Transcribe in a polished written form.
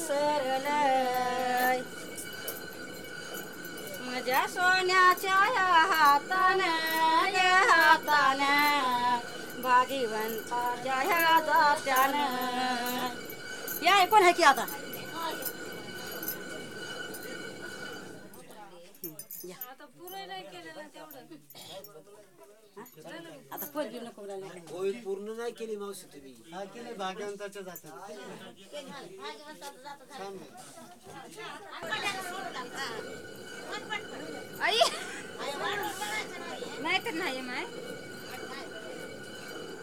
सरलय माझ्या सोन्याच्या या हातानं भागीवंताच्या ह्या जात्यानं या ऐकून आहे की आता आता पोरगी नको होय पूर्ण नाही केली मावशी तुम्ही हा केली भाग्यवंताच्या जातात आई नाही तर नाही माय